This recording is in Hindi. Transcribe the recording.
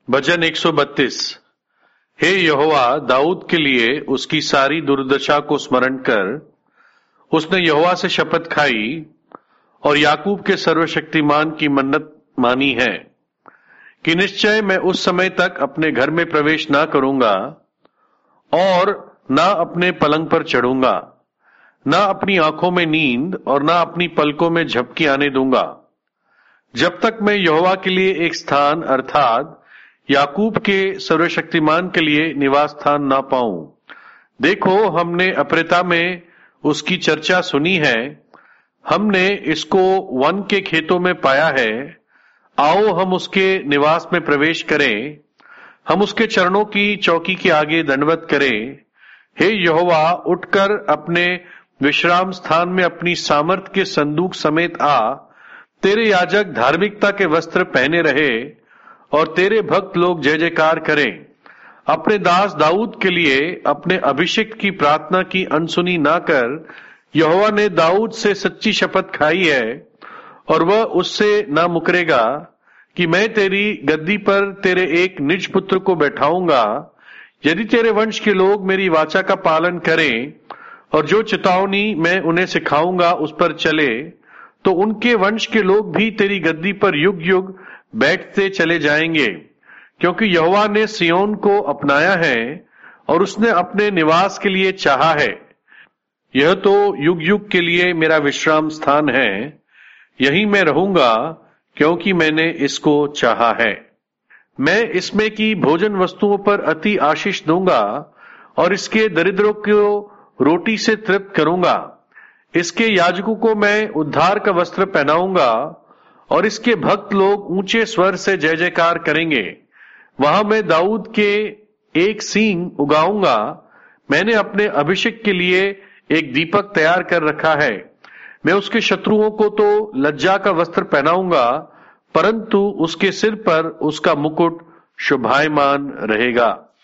भजन 132। हे यहोवा, दाऊद के लिए उसकी सारी दुर्दशा को स्मरण कर। उसने यहोवा से शपथ खाई और याकूब के सर्वशक्तिमान की मन्नत मानी है कि निश्चय मैं उस समय तक अपने घर में प्रवेश ना करूंगा और ना अपने पलंग पर चढ़ूंगा, ना अपनी आंखों में नींद और ना अपनी पलकों में झपकी आने दूंगा, जब तक मैं यहोवा के लिए एक स्थान अर्थात याकूब के सर्वशक्तिमान के लिए निवास स्थान ना पाऊं। देखो, हमने अप्रेता में उसकी चर्चा सुनी है, हमने इसको वन के खेतों में पाया है। आओ, हम उसके निवास में प्रवेश करें, हम उसके चरणों की चौकी के आगे दंडवत करें। हे यहोवा, उठकर अपने विश्राम स्थान में अपनी सामर्थ के संदूक समेत आ। तेरे याजक धार्मिकता के वस्त्र पहने रहे और तेरे भक्त लोग जय जयकार करें। अपने दास दाऊद के लिए अपने अभिषिक्त की प्रार्थना की अनसुनी ना कर। यहोवा ने दाऊद से सच्ची शपथ खाई है और वह उससे ना मुकरेगा कि मैं तेरी गद्दी पर तेरे एक निज पुत्र को बैठाऊंगा। यदि तेरे वंश के लोग मेरी वाचा का पालन करें और जो चितावनी मैं उन्हें सिखाऊंगा उस पर चले, तो उनके वंश के लोग भी तेरी गद्दी पर युग युग बैठते चले जाएंगे, क्योंकि यहोवा ने सिय्योन को अपनाया है और उसने अपने निवास के लिए चाहा है। यह तो युग युग के लिए मेरा विश्राम स्थान है, यहीं मैं रहूंगा, क्योंकि मैंने इसको चाहा है। मैं इसमें की भोजन वस्तुओं पर अति आशीष दूंगा और इसके दरिद्रों को रोटी से तृप्त करूंगा। इसके याजकों को मैं उद्धार का वस्त्र पहनाऊंगा और इसके भक्त लोग ऊंचे स्वर से जय जयकार करेंगे। वहां मैं दाऊद के एक सींग उगाऊंगा। मैंने अपने अभिषेक के लिए एक दीपक तैयार कर रखा है। मैं उसके शत्रुओं को तो लज्जा का वस्त्र पहनाऊंगा, परंतु उसके सिर पर उसका मुकुट शोभायमान रहेगा।